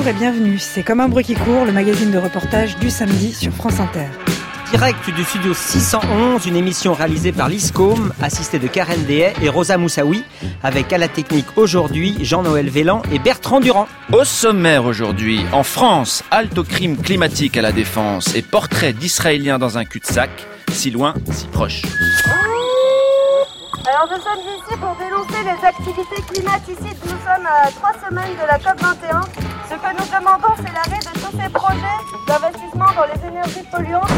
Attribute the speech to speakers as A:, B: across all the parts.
A: et bienvenue. C'est Comme un bruit qui court, le magazine de reportage du samedi sur France Inter.
B: Direct du studio 611, une émission réalisée par Lise Côme, assistée de Karen Dehay et Rosa Moussaoui, avec à la technique aujourd'hui Jean-Noël Vélan et Bertrand Durand.
C: Au sommaire aujourd'hui, en France, halte au crime climatique à la Défense et portrait d'Israéliens dans un cul-de-sac, si loin, si proche.
D: Alors nous sommes ici pour dénoncer les activités climaticides. Nous sommes à 3 semaines de la COP21. Ce que nous demandons, c'est l'arrêt de tous ces projets d'investissement dans les énergies polluantes.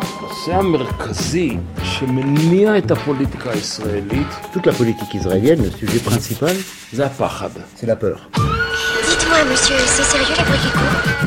E: Toute la politique israélienne, le sujet principal, c'est la peur.
F: Dites-moi, monsieur, c'est sérieux les bruits qui courent ?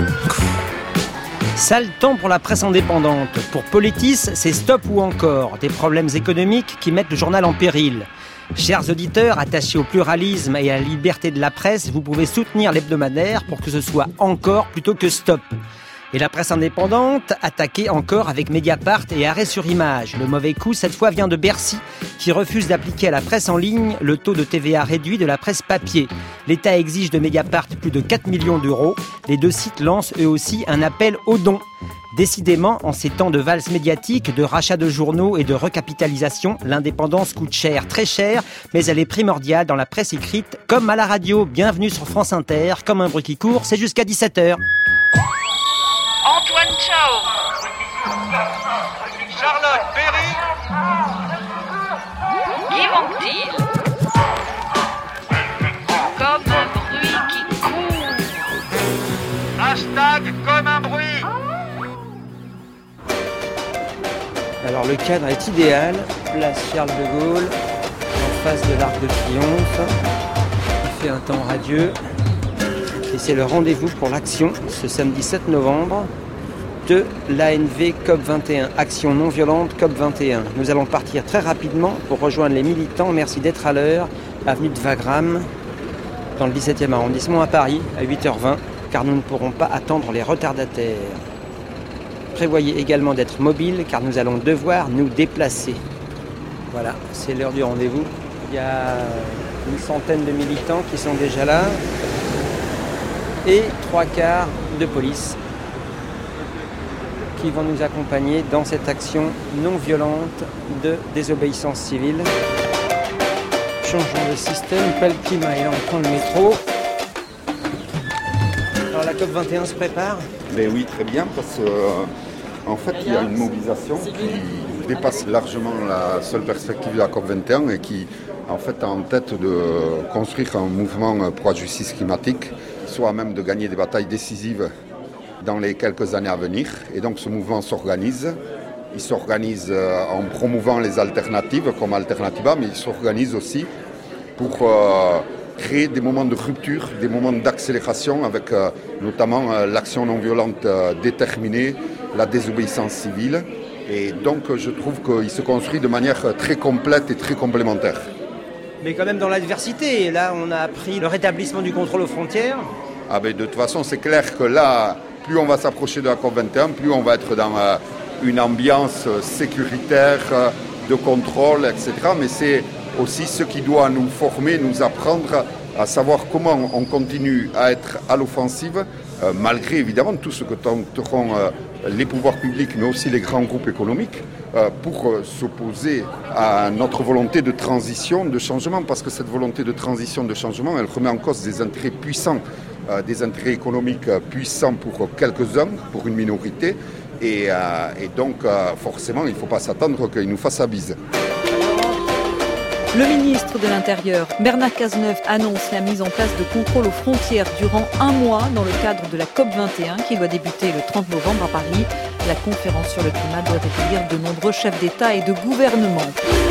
B: Sale temps pour la presse indépendante. Pour Politis, c'est stop ou encore. Des problèmes économiques qui mettent le journal en péril. Chers auditeurs, attachés au pluralisme et à la liberté de la presse, vous pouvez soutenir l'hebdomadaire pour que ce soit encore plutôt que stop. Et la presse indépendante, attaquée encore avec Mediapart et Arrêt sur Image. Le mauvais coup, cette fois, vient de Bercy, qui refuse d'appliquer à la presse en ligne le taux de TVA réduit de la presse papier. L'État exige de Mediapart plus de 4 millions d'euros. Les deux sites lancent eux aussi un appel aux dons. Décidément, en ces temps de valse médiatique, de rachat de journaux et de recapitalisation, l'indépendance coûte cher, très cher, mais elle est primordiale dans la presse écrite comme à la radio. Bienvenue sur France Inter, Comme un bruit qui court, c'est jusqu'à 17h.
G: Antoine Chao, Charlotte Berry, Guy Montil, Comme un bruit qui court. Hashtag Comme un bruit.
B: Alors le cadre est idéal, place Charles de Gaulle, en face de l'Arc de Triomphe. Il fait un temps radieux. Et c'est le rendez-vous pour l'action, ce samedi 7 novembre, de l'ANV COP21, Action non violente COP21. Nous allons partir très rapidement pour rejoindre les militants. Merci d'être à l'heure, avenue de Wagram, dans le 17e arrondissement à Paris, à 8h20, car nous ne pourrons pas attendre les retardataires. Prévoyez également d'être mobile, car nous allons devoir nous déplacer. Voilà, c'est l'heure du rendez-vous. Il y a une centaine de militants qui sont déjà là. Et 3/4 de police qui vont nous accompagner dans cette action non violente de désobéissance civile. Changeons de système, pas le climat, et là on prend le métro. Alors la COP21 se prépare ?
H: Ben oui, très bien, parce qu'en fait il y a une mobilisation qui dépasse largement la seule perspective de la COP21 et qui en fait a en tête de construire un mouvement pour la justice climatique, soit à même de gagner des batailles décisives dans les quelques années à venir. Et donc ce mouvement s'organise. Il s'organise en promouvant les alternatives comme Alternativa, mais il s'organise aussi pour créer des moments de rupture, des moments d'accélération avec notamment l'action non violente déterminée, la désobéissance civile. Et donc je trouve qu'il se construit de manière très complète et très complémentaire.
B: Mais quand même dans l'adversité, là on a appris le rétablissement du contrôle aux frontières.
H: Ah ben de toute façon c'est clair que là, plus on va s'approcher de la COP21, plus on va être dans une ambiance sécuritaire, de contrôle, etc. Mais c'est aussi ce qui doit nous former, nous apprendre à savoir comment on continue à être à l'offensive, malgré évidemment tout ce que tenteront les pouvoirs publics, mais aussi les grands groupes économiques, pour s'opposer à notre volonté de transition, de changement, parce que cette volonté de transition, de changement, elle remet en cause des intérêts puissants, des intérêts économiques puissants pour quelques-uns, pour une minorité, et donc forcément il ne faut pas s'attendre qu'ils nous fassent la bise.
A: Le ministre de l'Intérieur, Bernard Cazeneuve, annonce la mise en place de contrôles aux frontières durant 1 mois dans le cadre de la COP21 qui doit débuter le 30 novembre à Paris. La conférence sur le climat doit accueillir de nombreux chefs d'État et de gouvernement.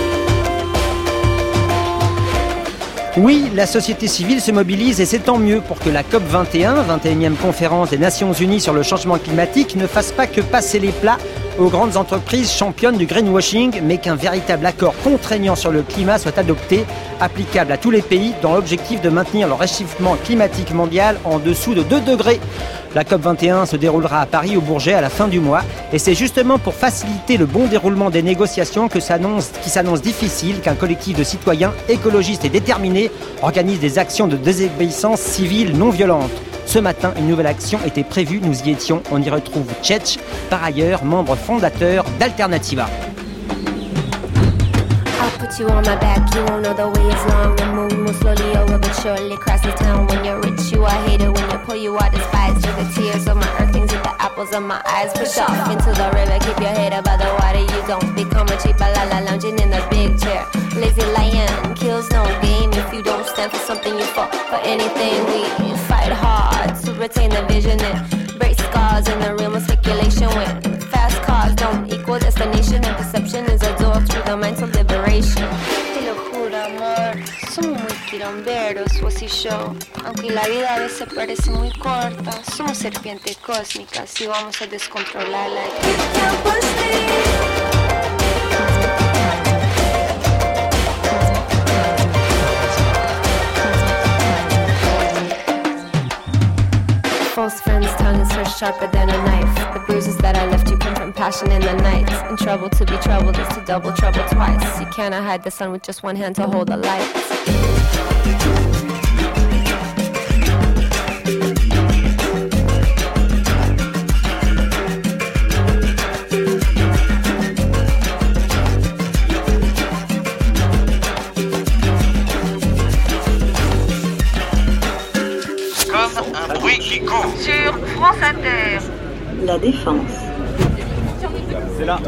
B: Oui, la société civile se mobilise et c'est tant mieux pour que la COP21, 21e conférence des Nations Unies sur le changement climatique, ne fasse pas que passer les plats aux grandes entreprises championnes du greenwashing, mais qu'un véritable accord contraignant sur le climat soit adopté, applicable à tous les pays, dans l'objectif de maintenir le réchauffement climatique mondial en dessous de 2 degrés. La COP21 se déroulera à Paris au Bourget à la fin du mois et c'est justement pour faciliter le bon déroulement des négociations qui s'annonce difficile qu'un collectif de citoyens écologistes et déterminés organise des actions de désobéissance civile non violente. Ce matin, une nouvelle action était prévue, nous y étions. On y retrouve Tchetch, par ailleurs membre fondateur d'Alternativa.
F: Put you on my back, you won't know the way is long. The moon moves slowly over but surely across the town. When you're rich, you are hated. When you pull, you are despised. Through the tears of my earthlings, with the apples of my eyes. Push off into the river, keep your head above the water. You don't become a cheap balala lounging in the big chair. Lazy lion kills no game. If you don't stand for something, you fall for anything. We fight hard to retain the vision and break scars in the realm of speculation. When fast cars don't equal destination, and perception is a door through the mind to liberation. Te lo juro, amor, somos muy quilomberos, vos y yo. Aunque la vida a veces parece muy corta, somos serpientes cósmicas y vamos a descontrolarla. False friends' tongues are sharper than a knife. The bruises that I left you come from passion in the night. In trouble to be troubled is to double trouble twice. You cannot hide the sun with just one hand to hold the light.
G: Sur France Inter.
I: La Défense.
B: C'est là.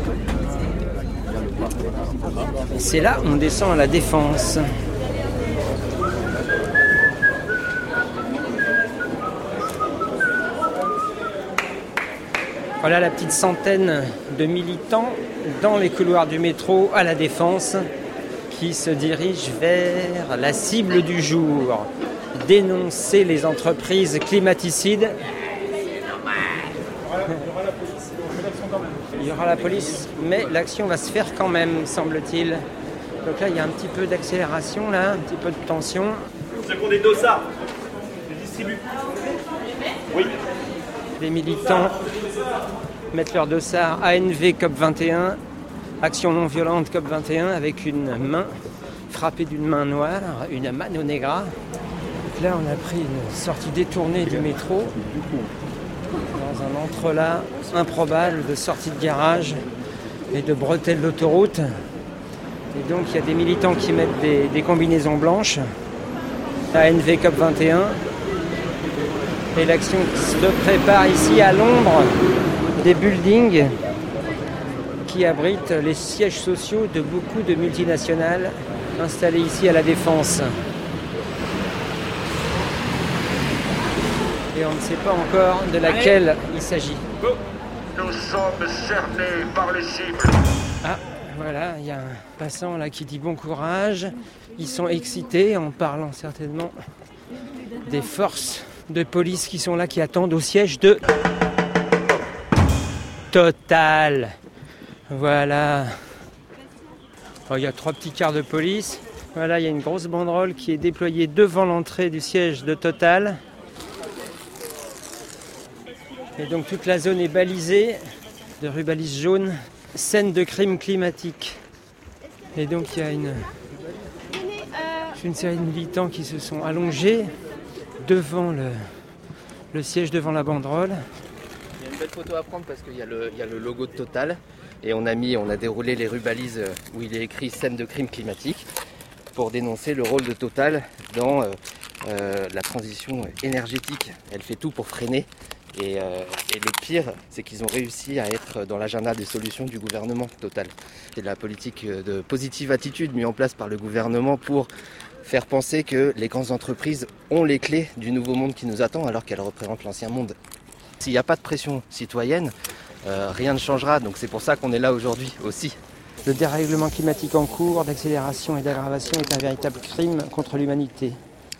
B: C'est là, on descend à la Défense. Voilà la petite centaine de militants dans les couloirs du métro à la Défense qui se dirigent vers la cible du jour. Dénoncer les entreprises climaticides. Il y aura la police, mais l'action va se faire quand même, semble-t-il. Donc là, il y a un petit peu d'accélération, là, un petit peu de tension.
J: C'est pour des dossards, des distributs. Oui.
B: Les militants mettent leur dossard ANV COP21, action non violente COP21, avec une main frappée d'une main noire, une mano negra. Là, on a pris une sortie détournée du métro, dans un entrelac improbable de sortie de garage et de bretelles d'autoroute. Et donc, il y a des militants qui mettent des combinaisons blanches, ANV COP21. Et l'action se prépare ici à l'ombre des buildings qui abritent les sièges sociaux de beaucoup de multinationales installées ici à la Défense. Et on ne sait pas encore de laquelle il s'agit.
G: Nous sommes cernés par les cibles.
B: Ah, voilà, il y a un passant là qui dit bon courage. Ils sont excités en parlant certainement des forces de police qui sont là, qui attendent au siège de Total. Voilà. Oh, il y a 3 petits cars de police. Voilà, il y a une grosse banderole qui est déployée devant l'entrée du siège de Total. Et donc toute la zone est balisée de rubalises jaunes, scène de crime climatique. Et donc il y a une série de militants qui se sont allongés devant le siège, devant la banderole.
K: Il y a une belle photo à prendre parce qu'il y a le logo de Total et on a déroulé les rubalises où il est écrit scène de crime climatique pour dénoncer le rôle de Total dans la transition énergétique. Elle fait tout pour freiner. Et le pire, c'est qu'ils ont réussi à être dans l'agenda des solutions du gouvernement Total. C'est de la politique de positive attitude mise en place par le gouvernement pour faire penser que les grandes entreprises ont les clés du nouveau monde qui nous attend alors qu'elles représentent l'ancien monde. S'il n'y a pas de pression citoyenne, rien ne changera. Donc c'est pour ça qu'on est là aujourd'hui aussi.
B: Le dérèglement climatique en cours d'accélération et d'aggravation est un véritable crime contre l'humanité.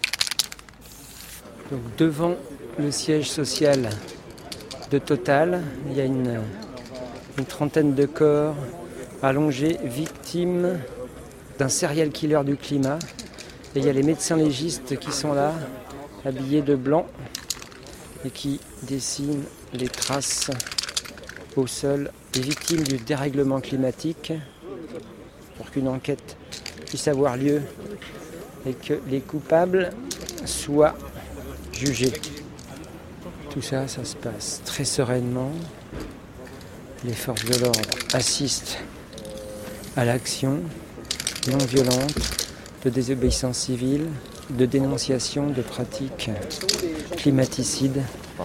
B: Donc devant le siège social de Total, il y a une trentaine de corps allongés, victimes d'un serial killer du climat. Et il y a les médecins légistes qui sont là, habillés de blanc, et qui dessinent les traces au sol des victimes du dérèglement climatique pour qu'une enquête puisse avoir lieu et que les coupables soient jugés. Tout ça, ça se passe très sereinement. Les forces de l'ordre assistent à l'action non violente de désobéissance civile, de dénonciation de pratiques climaticides.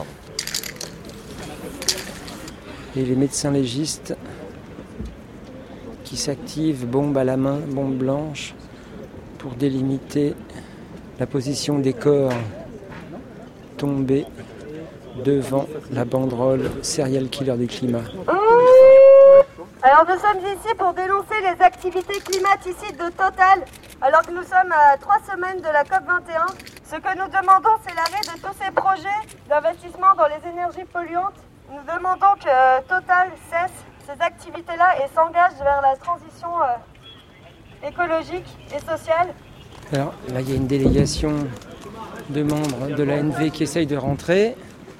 B: Et les médecins légistes qui s'activent, bombe à la main, bombe blanche, pour délimiter la position des corps tombés devant la banderole Serial Killer du climat.
D: Alors nous sommes ici pour dénoncer les activités climaticides de Total, alors que nous sommes à 3 semaines de la COP21. Ce que nous demandons, c'est l'arrêt de tous ces projets d'investissement dans les énergies polluantes. Nous demandons que Total cesse ces activités-là et s'engage vers la transition écologique et sociale.
B: Alors là, il y a une délégation de membres de l'ANV qui essayent de rentrer.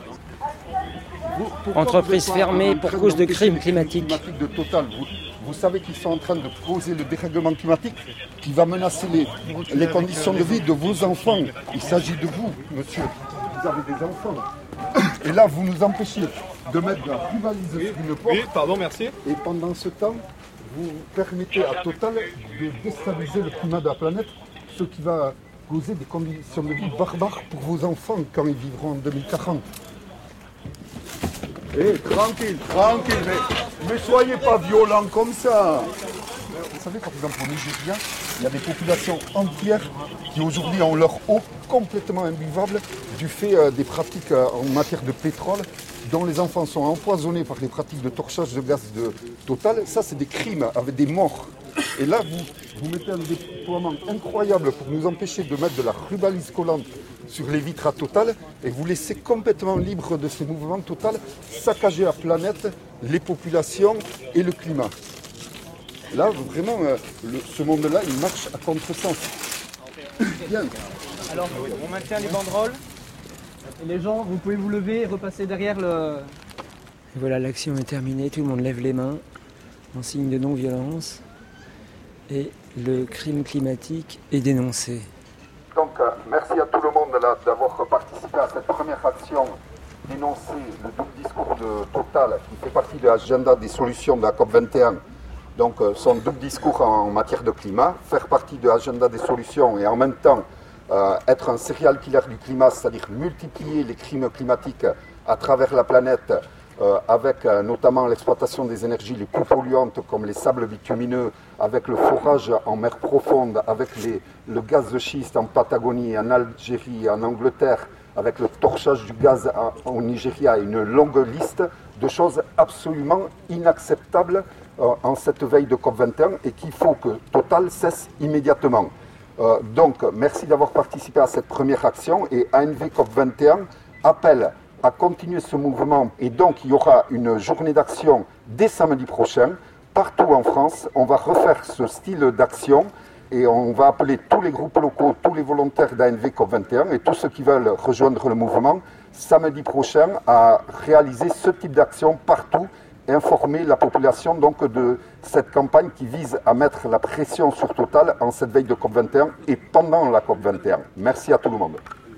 B: Entreprise fermée pour cause de crimes climatiques.
H: De Total. Vous savez qu'ils sont en train de causer le dérèglement climatique qui va menacer les conditions de vie de vos enfants. Il s'agit de vous, monsieur. Vous avez des enfants. Et là, vous nous empêchez de mettre de la rivalise sur une porte.
J: Oui, pardon, merci.
H: Et pendant ce temps, vous permettez à Total de déstabiliser le climat de la planète, ce qui va causer des conditions de vie barbares pour vos enfants quand ils vivront en 2040. Tranquille, mais soyez pas violents comme ça. Vous savez, par exemple, au Nigeria, il y a des populations entières qui aujourd'hui ont leur eau complètement imbuvable du fait des pratiques en matière de pétrole, dont les enfants sont empoisonnés par les pratiques de torchage de gaz de Total. Ça, c'est des crimes avec des morts. Et là, vous mettez un déploiement incroyable pour nous empêcher de mettre de la rubalise collante sur les vitres à Total et vous laissez complètement libre de ces mouvements Total saccager la planète, les populations et le climat. Là, vraiment, ce monde-là, il marche à contresens. Bien.
I: Alors, on maintient les banderoles. Et les gens, vous pouvez vous lever et repasser derrière le...
B: Et voilà, l'action est terminée, tout le monde lève les mains en signe de non-violence. Et le crime climatique est dénoncé.
H: Donc, merci à tout le monde là d'avoir participé à cette première action, dénoncer le double discours de Total, qui fait partie de l'agenda des solutions de la COP21. Donc, son double discours en matière de climat, faire partie de l'agenda des solutions et en même temps être un serial killer du climat, c'est-à-dire multiplier les crimes climatiques à travers la planète, avec notamment l'exploitation des énergies les plus polluantes comme les sables bitumineux, avec le forage en mer profonde, avec le gaz de schiste en Patagonie, en Algérie, en Angleterre, avec le torchage du gaz au Nigeria, une longue liste de choses absolument inacceptables en cette veille de COP21 et qu'il faut que Total cesse immédiatement. Donc, merci d'avoir participé à cette première action et ANV COP21 appelle à continuer ce mouvement et donc il y aura une journée d'action dès samedi prochain partout en France. On va refaire ce style d'action et on va appeler tous les groupes locaux, tous les volontaires d'ANV COP21 et tous ceux qui veulent rejoindre le mouvement samedi prochain à réaliser ce type d'action partout et informer la population donc de cette campagne qui vise à mettre la pression sur Total en cette veille de COP21 et pendant la COP21. Merci à tout le monde.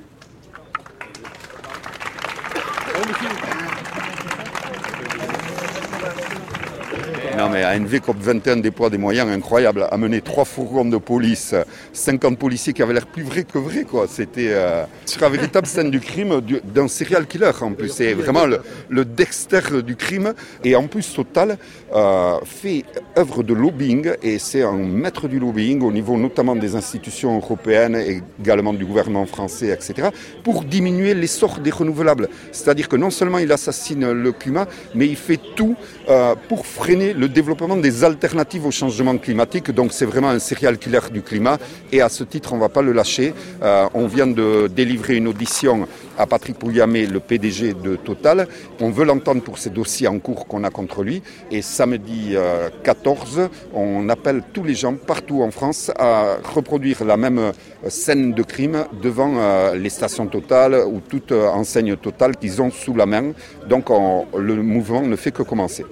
H: Non mais ANV COP21 déploie des moyens incroyables, a mené 3 fourgons de police, 50 policiers qui avaient l'air plus vrais que vrais quoi. C'était sur la véritable scène du crime d'un serial killer en plus. C'est vraiment le Dexter du crime et en plus Total fait œuvre de lobbying et c'est un maître du lobbying au niveau notamment des institutions européennes et également du gouvernement français, etc. pour diminuer l'essor des renouvelables. C'est-à-dire que non seulement il assassine le climat, mais il fait tout pour freiner le développement des alternatives au changement climatique. Donc c'est vraiment un serial killer du climat et à ce titre on ne va pas le lâcher. On vient de délivrer une audition à Patrick Pouyanné, le PDG de Total. On veut l'entendre pour ces dossiers en cours qu'on a contre lui et samedi 14 on appelle tous les gens partout en France à reproduire la même scène de crime devant les stations Total ou toute enseigne Total qu'ils ont sous la main. Donc le mouvement ne fait que commencer.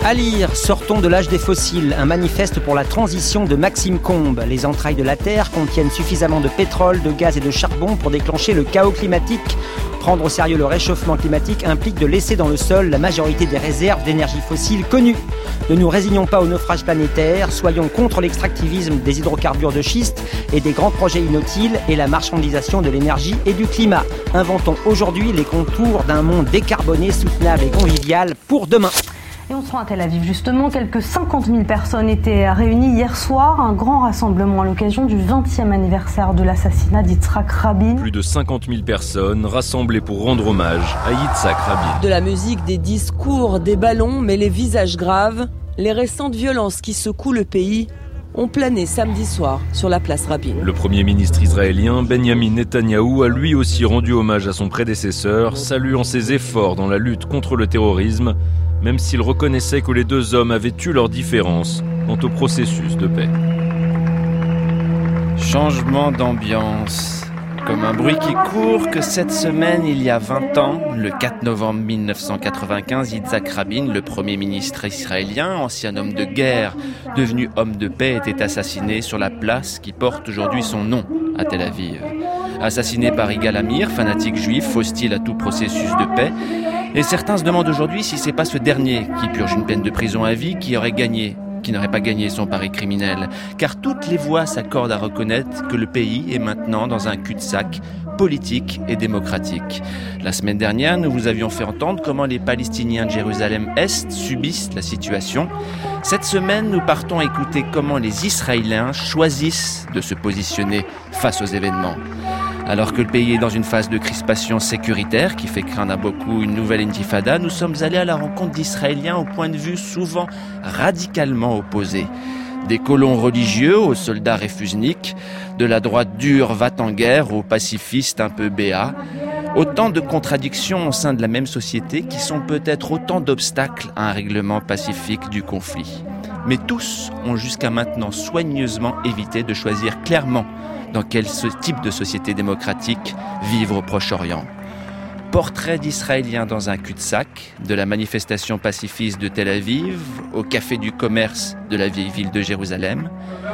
B: À lire, sortons de l'âge des fossiles, un manifeste pour la transition de Maxime Combes. Les entrailles de la Terre contiennent suffisamment de pétrole, de gaz et de charbon pour déclencher le chaos climatique. Prendre au sérieux le réchauffement climatique implique de laisser dans le sol la majorité des réserves d'énergie fossile connues. Ne nous résignons pas au naufrage planétaire, soyons contre l'extractivisme des hydrocarbures de schiste et des grands projets inutiles et la marchandisation de l'énergie et du climat. Inventons aujourd'hui les contours d'un monde décarboné, soutenable et convivial pour demain.
L: Et on se rend à Tel Aviv justement, quelques 50 000 personnes étaient réunies hier soir, un grand rassemblement à l'occasion du 20e anniversaire de l'assassinat d'Yitzhak Rabin.
M: Plus de 50 000 personnes rassemblées pour rendre hommage à Yitzhak Rabin.
N: De la musique, des discours, des ballons, mais les visages graves, les récentes violences qui secouent le pays ont plané samedi soir sur la place Rabin.
M: Le Premier ministre israélien Benjamin Netanyahou a lui aussi rendu hommage à son prédécesseur, saluant ses efforts dans la lutte contre le terrorisme, même s'il reconnaissait que les deux hommes avaient eu leurs différences quant au processus de paix.
C: Changement d'ambiance. Comme un bruit qui court que cette semaine, il y a 20 ans, le 4 novembre 1995, Yitzhak Rabin, le premier ministre israélien, ancien homme de guerre, devenu homme de paix, était assassiné sur la place qui porte aujourd'hui son nom à Tel Aviv. Assassiné par Yigal Amir, fanatique juif, hostile à tout processus de paix. Et certains se demandent aujourd'hui si c'est pas ce dernier qui purge une peine de prison à vie qui n'aurait pas gagné son pari criminel. Car toutes les voix s'accordent à reconnaître que le pays est maintenant dans un cul-de-sac politique et démocratique. La semaine dernière, nous vous avions fait entendre comment les Palestiniens de Jérusalem-Est subissent la situation. Cette semaine, nous partons écouter comment les Israéliens choisissent de se positionner face aux événements. Alors que le pays est dans une phase de crispation sécuritaire qui fait craindre à beaucoup une nouvelle intifada, nous sommes allés à la rencontre d'Israéliens au point de vue souvent radicalement opposés. Des colons religieux aux soldats réfusniks, de la droite dure va-t-en-guerre aux pacifistes un peu béats. Autant de contradictions au sein de la même société qui sont peut-être autant d'obstacles à un règlement pacifique du conflit. Mais tous ont jusqu'à maintenant soigneusement évité de choisir clairement dans quel type de société démocratique vivre au Proche-Orient. Portrait d'Israéliens dans un cul-de-sac, de la manifestation pacifiste de Tel Aviv au café du commerce de la vieille ville de Jérusalem.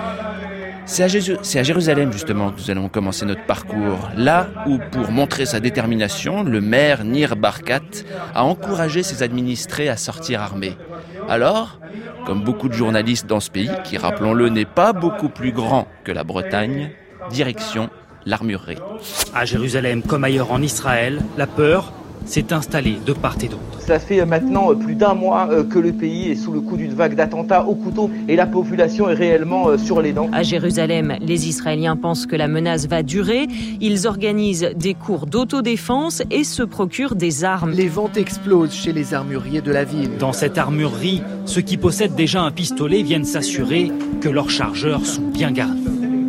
C: C'est à Jérusalem justement que nous allons commencer notre parcours, là où, pour montrer sa détermination, le maire Nir Barkat a encouragé ses administrés à sortir armés. Alors, comme beaucoup de journalistes dans ce pays, qui rappelons-le n'est pas beaucoup plus grand que la Bretagne, direction l'armurerie.
O: À Jérusalem, comme ailleurs en Israël, la peur s'est installée de part et d'autre.
P: Ça fait maintenant plus d'un mois que le pays est sous le coup d'une vague d'attentats au couteau et la population est réellement sur les dents.
Q: À Jérusalem, les Israéliens pensent que la menace va durer. Ils organisent des cours d'autodéfense et se procurent des armes.
R: Les ventes explosent chez les armuriers de la ville.
O: Dans cette armurerie, ceux qui possèdent déjà un pistolet viennent s'assurer que leurs chargeurs sont bien garnis.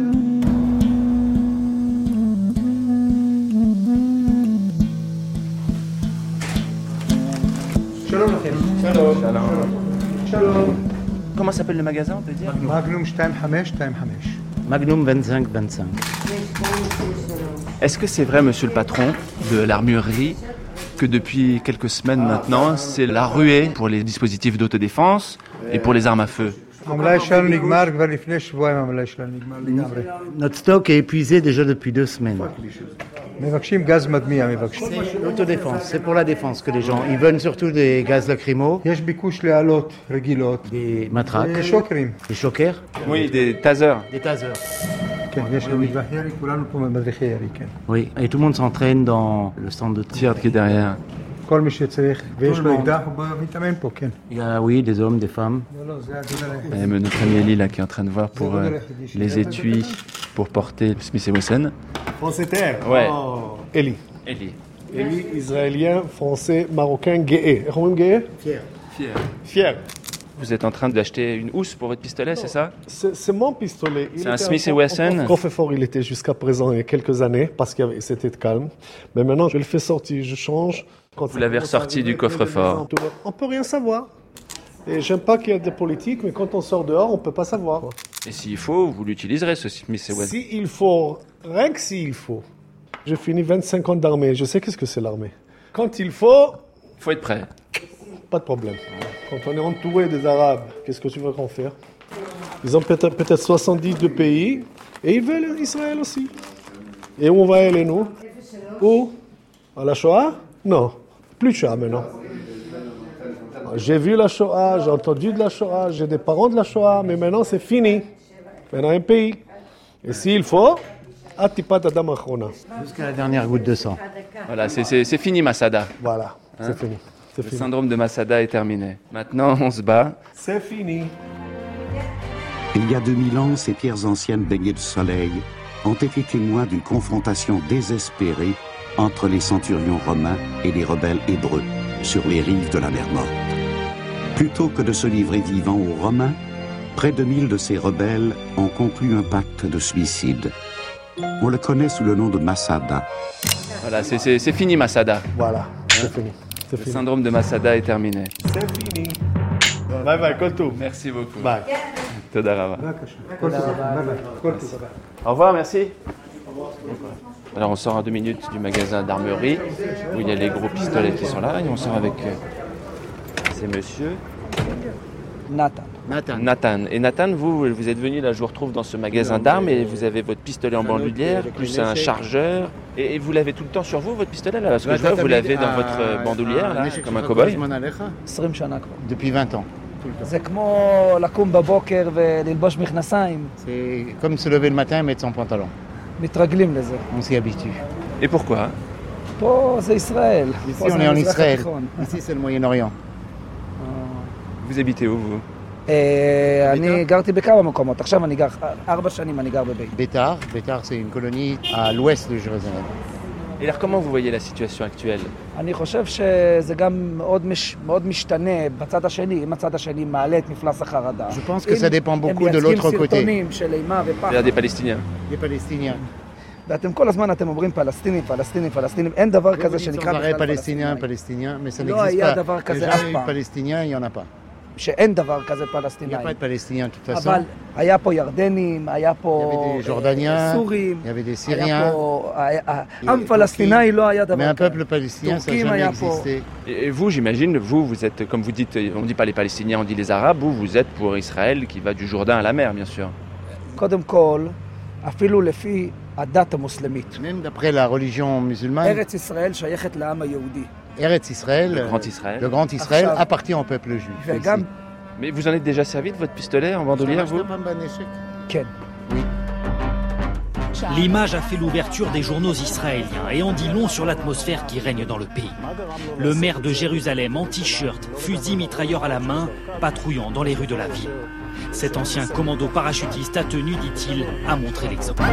C: Comment s'appelle le magasin, on peut dire?
S: Magnum 2525.
E: Magnum 2525.
C: Est-ce que c'est vrai, monsieur le patron de l'armurerie, que depuis quelques semaines maintenant, c'est la ruée pour les dispositifs d'autodéfense et pour les armes à feu?
E: Notre stock est épuisé déjà depuis 2 semaines.
S: C'est
E: l'autodéfense, c'est pour la défense que les gens, ils veulent surtout des gaz lacrymaux, des matraques, des chokers.
C: Oui, des tasers.
E: Des tasers. Oui, et tout le monde s'entraîne dans le centre de tir qui est derrière. Il y a, oui, des hommes, des femmes.
C: Et notre ami Eli là, qui est en train de voir pour les étuis pour porter Smith & Wesson.
T: Français.
C: Ouais.
T: Oh. Eli, israélien, français, marocain, gué. Comment gué? Fier.
C: Vous êtes en train d'acheter une housse pour votre pistolet, c'est ça?
T: C'est mon pistolet.
C: C'est un Smith & Wesson.
T: Coffre-fort, il était jusqu'à présent il y a quelques années parce que c'était calme. Mais maintenant, je le fais sortir, je change.
C: Vous l'avez ressorti du coffre-fort.
T: On peut rien savoir. Et j'aime pas qu'il y ait des politiques, mais quand on sort dehors, on peut pas savoir.
C: Et s'il faut, vous l'utiliserez, ce Smith & Wesson?
T: S'il faut, rien que s'il faut. J'ai fini 25 ans d'armée, je sais qu'est-ce que c'est l'armée. Quand il faut...
C: Faut être prêt.
T: Pas de problème. Quand on est entouré des Arabes, qu'est-ce que tu veux qu'on fasse? Ils ont peut-être 72 pays et ils veulent Israël aussi. Et où on va aller, nous? Où? À la Shoah? Non, plus de Shoah maintenant. J'ai vu la Shoah, j'ai entendu de la Shoah, j'ai des parents de la Shoah, mais maintenant c'est fini. Maintenant un pays. Et s'il faut,
E: jusqu'à la dernière goutte de sang.
C: Voilà, c'est fini Masada.
T: Voilà, c'est fini.
C: Le syndrome de Masada est terminé. Maintenant, on se bat.
T: C'est fini.
U: Il y a 2000 ans, ces pierres anciennes baignées de soleil ont été témoins d'une confrontation désespérée entre les centurions romains et les rebelles hébreux sur les rives de la mer Morte. Plutôt que de se livrer vivants aux Romains, près de 1000 de ces rebelles ont conclu un pacte de suicide. On le connaît sous le nom de Masada.
C: Voilà, c'est fini Masada.
T: Voilà, c'est fini.
C: Le syndrome de Masada est terminé.
T: C'est fini. Bye bye, Koltou.
C: Merci beaucoup.
T: Bye.
C: Toda Rava. Au revoir, merci. Alors on sort à 2 minutes du magasin d'armurerie où il y a les gros pistolets qui sont là et on sort avec ces messieurs. Nathan. Et Nathan, vous êtes venu là, je vous retrouve dans ce magasin d'armes et vous avez votre pistolet en bandoulière, plus un chargeur. Et vous l'avez tout le temps sur vous, votre pistolet là? Parce que je vois, vous l'avez dans votre bandoulière là, comme un cow-boy.
E: Depuis 20 ans.
I: C'est
E: comme se lever le matin et mettre son pantalon. On s'y habitue.
C: Et pourquoi?
I: C'est Israël.
E: Ici, on est en Israël. Ici, c'est le Moyen-Orient.
C: Vous habitez où, vous?
I: אני גרתי בכמה מקומות, עכשיו אני גר, 4 שנים אני גר בבית.
E: Bétar, c'est une colonie à l'ouest de Jérusalem.
C: Et alors comment vous voyez la situation actuelle?
I: אני חושב שזה גם מאוד משתנה בצד השני, אם הצד השני מעלה את מפלס החרדה.
E: Je pense que ça dépend beaucoup de l'autre côté.
I: סרטונים של אימה ופחד.
C: C'est-à-dire des Palestiniens.
E: Des Palestiniens.
I: ואתם כל הזמן אתם אומרים פלסטינים, אין דבר כזה שנקרא בכלל
E: פלסטינים, mais ça
I: לא
E: n'existe
I: היה
E: pas.
I: דבר כזה אף פעם.
E: Palestiniens, il n'y en a pas.
I: שאין דבר כזה
E: Il n'y a
I: פלסטינאים.
E: pas de Palestiniens de toute façon.
I: אבל היה פה ירדנים, היה פה סורים,
E: il y avait des Syriens.
I: היה פה עם פלסטיני לא היה
E: Mais
I: דבר
E: un
I: כזה.
E: peuple palestinien, ça n'a
I: טורקים
E: jamais
I: היה פה.
E: existé.
C: Et vous, j'imagine, vous êtes, comme vous dites, on ne dit pas les Palestiniens, on dit les Arabes, vous êtes pour Israël qui va du Jourdain à la mer, bien sûr.
I: קודם כל, אפילו לפי הדת המוסלמית.
E: Même d'après la religion musulmane,
I: ארץ ישראל שייכת לעם היהודי.
E: Eretz Israël,
C: le grand Israël,
E: appartient au peuple juif.
I: וגם
C: Mais vous en êtes déjà servi de votre pistolet en bandoulière, vous?
I: כן.
O: L'image a fait l'ouverture des journaux israéliens et en dit long sur l'atmosphère qui règne dans le pays. Le maire de Jérusalem en t-shirt, fusil mitrailleur à la main, patrouillant dans les rues de la ville. Cet ancien commando parachutiste a tenu, dit-il, à montrer l'exemple.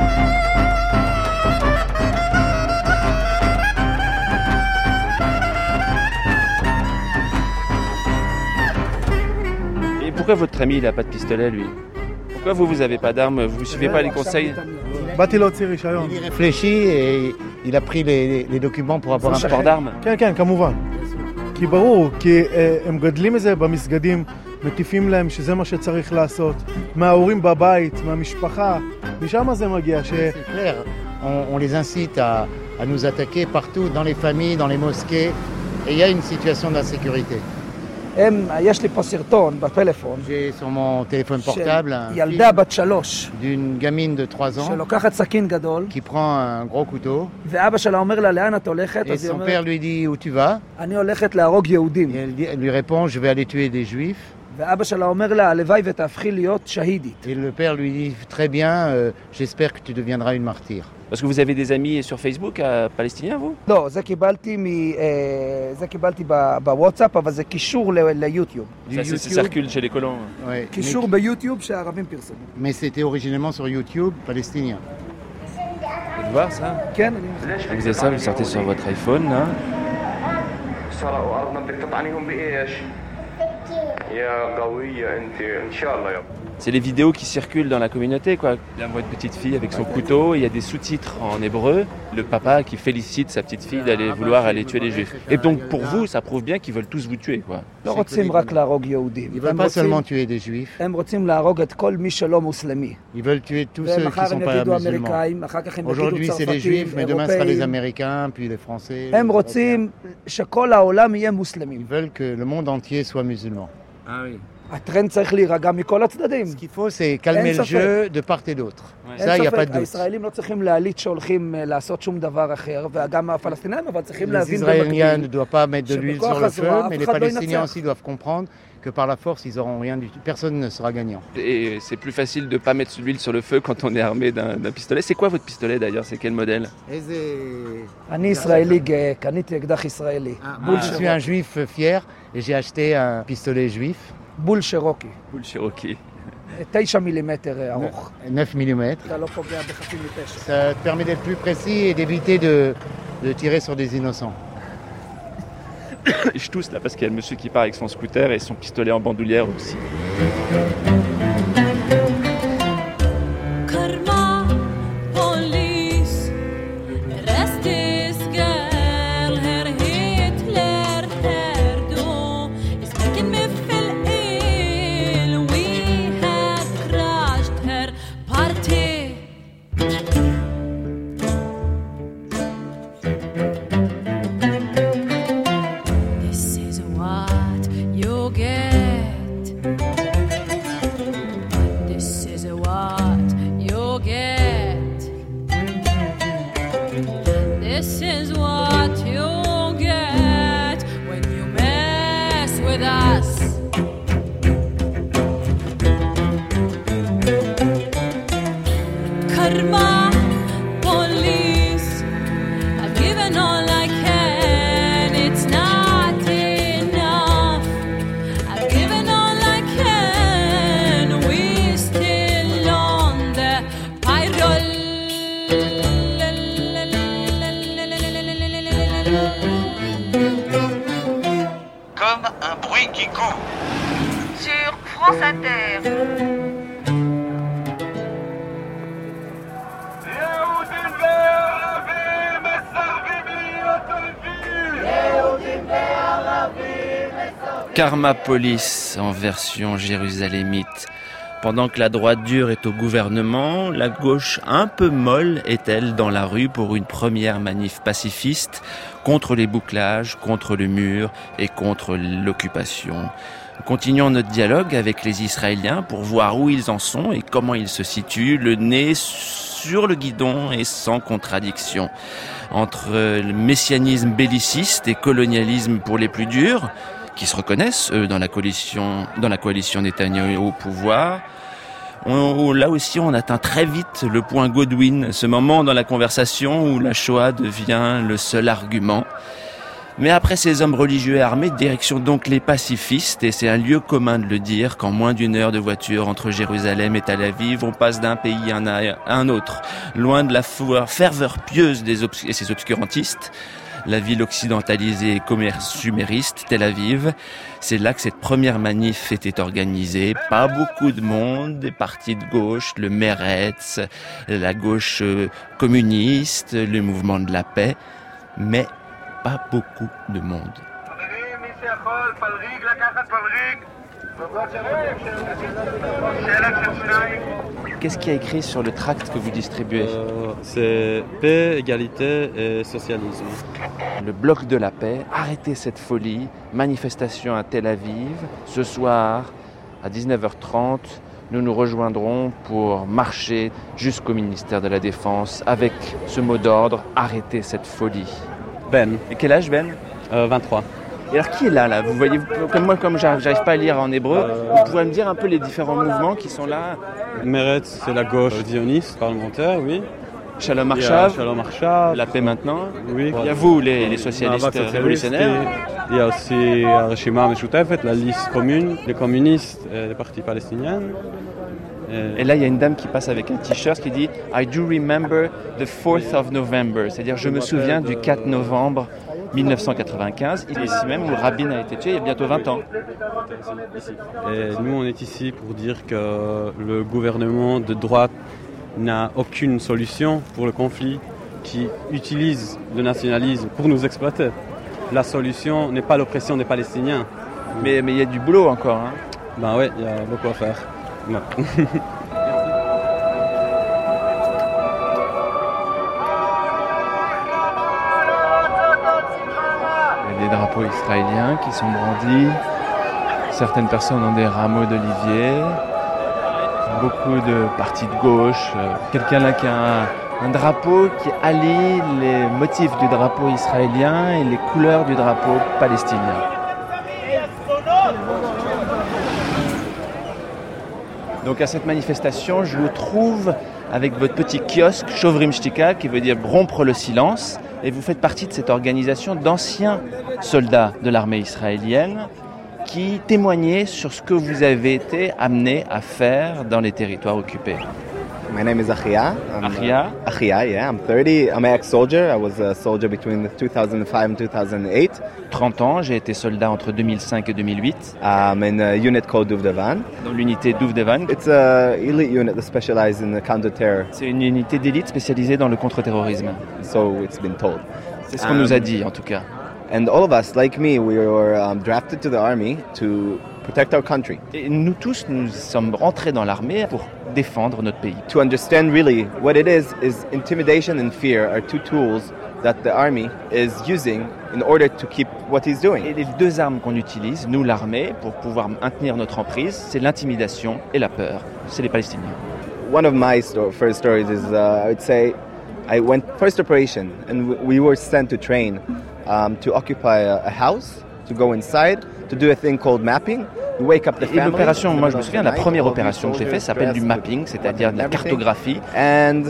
C: Et pourquoi votre ami, il n'a pas de pistolet, lui? Pourquoi vous n'avez pas d'armes? Vous ne suivez pas les conseils?
E: Il réfléchit et il a pris les documents pour avoir un
C: port d'armes.
S: כן, כמובן. כי ברור, כי הם גדלים את זה במסגדים, מטיפים להם שזה מה שצריך לעשות. מההורים בבית, מהמשפחה, משם זה מגיע.
E: C'est clair, on les incite à nous attaquer partout, dans les familles, dans les mosquées, et il y a une situation d'insécurité.
I: יש לי פה סרטון בפלאפון.
E: J'ai sur mon téléphone portable un
I: ילדה בת 3
E: d'une gamine de 3 ans
I: שלוקחת סכין גדול
E: qui prend un gros couteau
I: ואבא שלה אומר לה לאן את הולכת?
E: et son père lui dit où tu vas?
I: אני הולכת להרוג יהודים.
E: Elle lui répond je vais aller tuer des juifs.
I: ואבא שלה אומר לה הלוואי ותהפכי להיות שהידית.
E: Et le père lui dit très bien j'espère que tu deviendras une martyre.
C: Parce que vous avez des amis sur Facebook palestiniens, vous?
I: לא, זה קיבלתי בוואטסאפ, אבל זה קישור ליוטיוב.
C: Ça circule chez les colons.
I: קישור ביוטיוב שהערבים פרסמו.
E: Mais c'était originellement sur YouTube palestinien.
C: Vous pouvez voir ça?
I: כן,
C: Vous avez ça, vous sortez sur votre iPhone, là. C'est les vidéos qui circulent dans la communauté, quoi. Là, on voit une petite fille avec son couteau, il y a des sous-titres en hébreu. Le papa qui félicite sa petite fille d'aller vouloir aller tuer les juifs. Et donc pour vous, ça prouve bien qu'ils veulent tous vous tuer, quoi.
E: Ils ne veulent pas seulement tuer des juifs. Ils veulent tuer tous ceux qui ne sont pas musulmans. Aujourd'hui, c'est les juifs, mais demain, ce sera les Américains, puis les Français. Ils veulent que le monde entier soit musulman.
C: Ah oui.
E: Ce qu'il faut, c'est calmer le jeu de part et d'autre. Ça, il n'y a pas de doute. Les Israéliens ne doivent pas mettre de l'huile sur le feu, mais les Palestiniens aussi doivent comprendre que par la force, ils n'auront rien du tout. Personne ne sera gagnant.
C: Et c'est plus facile de ne pas mettre de l'huile sur le feu quand on est armé d'un pistolet. C'est quoi votre pistolet d'ailleurs? C'est quel modèle?
E: Je suis un juif fier et j'ai acheté un pistolet juif.
C: Bull Cherokee.
E: 9 mm. Ça te permet d'être plus précis et d'éviter de tirer sur des innocents.
C: Je tousse là parce qu'il y a le monsieur qui part avec son scooter et son pistolet en bandoulière aussi.
G: Comme un bruit qui court.
D: Sur France Inter.
C: Karmapolis en version jérusalémite. Pendant que la droite dure est au gouvernement, la gauche un peu molle est-elle dans la rue pour une première manif pacifiste contre les bouclages, contre le mur et contre l'occupation. Continuons notre dialogue avec les Israéliens pour voir où ils en sont et comment ils se situent, le nez sur le guidon et sans contradiction. Entre le messianisme belliciste et colonialisme pour les plus durs, qui se reconnaissent, eux, dans la coalition Netanyahou au pouvoir. Là aussi, on atteint très vite le point Godwin, ce moment dans la conversation où la Shoah devient le seul argument. Mais après ces hommes religieux et armés, direction donc les pacifistes, et c'est un lieu commun de le dire qu'en moins d'une heure de voiture entre Jérusalem et Tel Aviv, on passe d'un pays à un autre, loin de la ferveur pieuse et ses obscurantistes. La ville occidentalisée et commerce-sumériste, Tel Aviv. C'est là que cette première manif était organisée. Pas beaucoup de monde, des partis de gauche, le Meretz, la gauche communiste, le mouvement de la paix, mais pas beaucoup de monde. Qu'est-ce qu'il y a écrit sur le tract que vous distribuez?
A: C'est paix, égalité et socialisme.
C: Le bloc de la paix, arrêtez cette folie, manifestation à Tel Aviv. Ce soir, à 19h30, nous nous rejoindrons pour marcher jusqu'au ministère de la Défense avec ce mot d'ordre, arrêtez cette folie.
A: Ben.
C: Et quel âge, Ben?
A: 23.
C: Et alors qui est là? Vous voyez, comme moi, comme j'arrive pas à lire en hébreu, vous pouvez me dire un peu les différents mouvements qui sont là?
A: Meretz, c'est la gauche zioniste parlementaire, oui.
C: Shalom Arshav,
A: la
C: paix maintenant.
A: Oui.
C: Il y a vous, les socialistes révolutionnaires.
A: Il y a aussi Reshima Meshutefet, la liste commune, les communistes et les partis palestiniens.
C: Et là, il y a une dame qui passe avec un t-shirt qui dit « I do remember the 4th of November », c'est-à-dire « Je me souviens du 4 novembre 1995, ici même où Rabin a été tué il y a bientôt 20 ans.
A: Et nous, on est ici pour dire que le gouvernement de droite n'a aucune solution pour le conflit, qui utilise le nationalisme pour nous exploiter. La solution n'est pas l'oppression des Palestiniens.
C: Mais il y a du boulot encore. Hein.
A: Ben oui, il y a beaucoup à faire. Non.
C: Il y a des drapeaux israéliens qui sont brandis. Certaines personnes ont des rameaux d'olivier. Beaucoup de partis de gauche. Quelqu'un là qui a un drapeau qui allie les motifs du drapeau israélien et les couleurs du drapeau palestinien. Donc à cette manifestation, je vous trouve avec votre petit kiosque Shovrim Shtika, qui veut dire rompre le silence, et vous faites partie de cette organisation d'anciens soldats de l'armée israélienne qui témoignaient sur ce que vous avez été amenés à faire dans les territoires occupés.
F: My name is Achia. Achia, yeah. I'm 30. I'm an ex-soldier. I was a soldier between 2005 and 2008.
C: 30 ans, j'ai été soldat entre 2005 et 2008.
F: In a unit called Duvdevan.
C: Dans l'unité Duvdevan.
F: It's an elite unit that specializes in counter-terror.
C: C'est une unité d'élite spécialisée dans le contre-terrorisme.
F: So it's been told.
C: C'est ce qu'on nous a dit, en tout cas.
F: And all of us, like me, we were drafted to the army to protect our country.
C: Et nous tous, nous sommes rentrés dans l'armée pour défendre notre pays.
F: To understand really what it is intimidation and fear are two tools that the army is using in order to keep what he's doing.
C: Et les deux armes qu'on utilise, nous l'armée, pour pouvoir maintenir notre emprise, c'est l'intimidation et la peur. C'est les Palestiniens.
F: One of my first stories is, I would say, I went first operation and we were sent to train to occupy a house, to go inside, to do a thing called mapping. We wake up the family.
C: Et l'opération, moi je me souviens, la première opération que j'ai faite s'appelle du mapping, c'est-à-dire de la cartographie.
F: And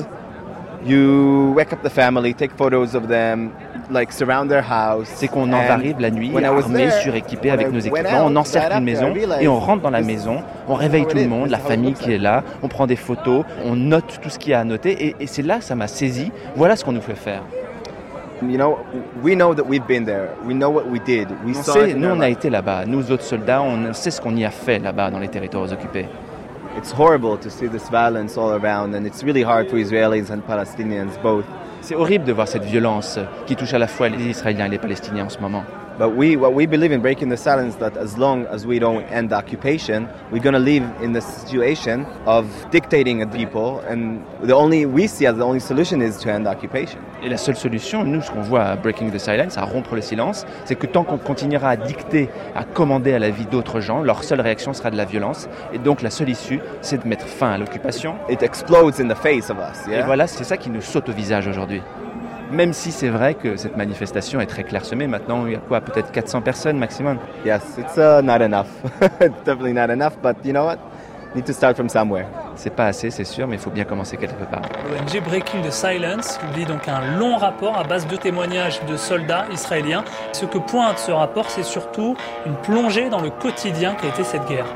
F: you wake up the family, take photos of them, like surround their house.
C: C'est qu'on en arrive la nuit, armés, suréquipés avec nos équipements, on encercle une maison et on rentre dans la maison, on réveille tout le monde, la famille qui est là, on prend des photos, on note tout ce qu'il y a à noter et c'est là que ça m'a saisi. Voilà ce qu'on nous fait faire.
F: You know, we know that we've been there. We know what we did. We saw it.
C: Nous, on a été là-bas. Nous, autres soldats, on sait ce qu'on y a fait là-bas dans les territoires occupés.
F: It's horrible to see this violence all around, and it's really hard for Israelis and Palestinians both.
C: C'est horrible de voir cette violence qui touche à la fois les Israéliens et les Palestiniens en ce moment.
F: But what we believe in breaking the silence, that as long as we don't end the occupation, we're going to live in the situation of dictating at people, and the only solution is to end the occupation.
C: Et la seule solution, nous, ce qu'on voit à Breaking the Silence, à rompre le silence, c'est que tant qu'on continuera à dicter, à commander à la vie d'autres gens, leur seule réaction sera de la violence. Et donc la seule issue, c'est de mettre fin à l'occupation.
F: It explodes in the face of us, yeah?
C: Et voilà, c'est ça qui nous saute au visage aujourd'hui. Même si c'est vrai que cette manifestation est très clairsemée, maintenant il y a quoi, peut-être 400 personnes maximum.
F: Yes, it's not enough. It's definitely not enough, but you know what? Need to start from somewhere.
C: C'est pas assez, c'est sûr, mais il faut bien commencer quelque part.
V: L'ONG Breaking the Silence publie donc un long rapport à base de témoignages de soldats israéliens. Ce que pointe ce rapport, c'est surtout une plongée dans le quotidien qu'a été cette guerre.